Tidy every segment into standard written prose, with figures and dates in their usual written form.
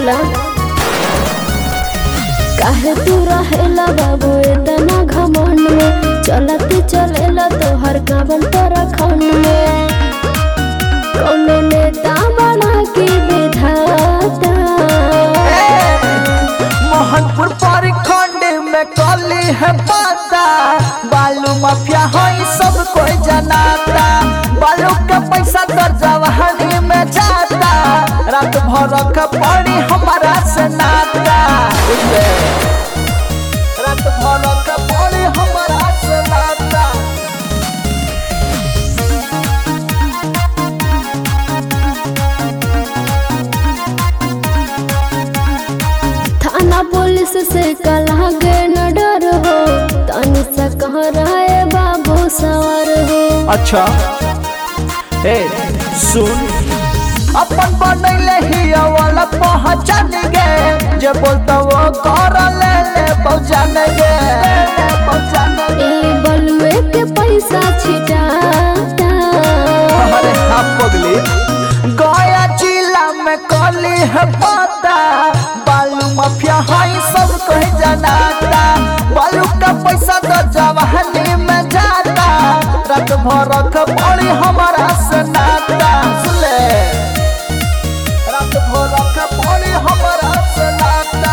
बोला काहे तू रहेला बाबू इतना घमंड में चलत चलेला तोहर काबन तोरा खंड में कौनो नेता बना के विधाता मोहनपुर प्रखंड में कली है पता बालू माफिया है सब कोई जनाता बालू का पैसा तो जवानी में जाता रात भर का पड़ी हमारा से नाता रात भर का पड़ी हमारा से नाता थाना पुलिस से कला गे न डर हो तनी सा कह रहे बाबू सवार हो अच्छा ए सुन अपन बनैले ही वाला पहचान गे जे बोलता वो कर ले पहचान गे ए बलुए के पैसा छिटाता अरे हाँ पगली गया जिला में कली है पता बालू माफिया है सब कहीं जनाता बालू का पैसा तो जवानी में जाता रात भर का पड़ी हमारा से नाता सुले रात भर का पड़ी हमारा से नाता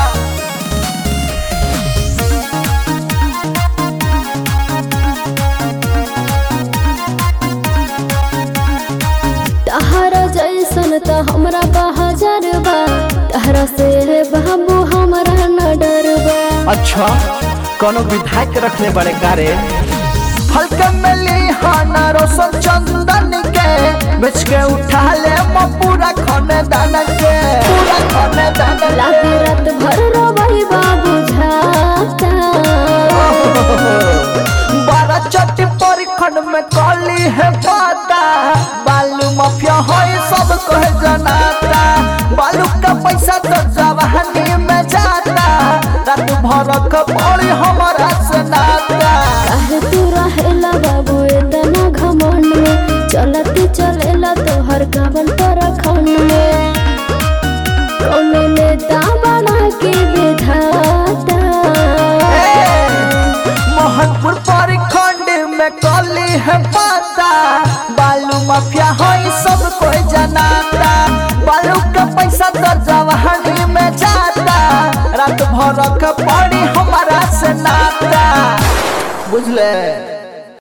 तहरा जैसन तो हमरा बहाजर बा तहरा से बाबू हमरा न डर बा अच्छा कोनो विधायक रखले बड़े कारे हल्का में लिहाना रोशन चंदन के बेच के उठा ले पूरा खाने दान के पूरा खाने दान लागे रात भर रोबई बाबू झाता बारह चट्टी परिखंड में कली है पता बालू माफिया है सब कहे जनाता बालू का पैसा तो जवानी में जाता रात भर का पड़ी हमारा से नाता काहे तू रहेला बाबू इतना घमंड में चलत चलेला तोहर काबन तोरा खंड में कौनो नेता बना के विधाता मोहनपुर प्रखंड में कली है पता बालू माफिया है सब कोई जनाता बालू का पैसा तो जवानी में जाता रात भर का पड़ी हमारा से नाता बुझले।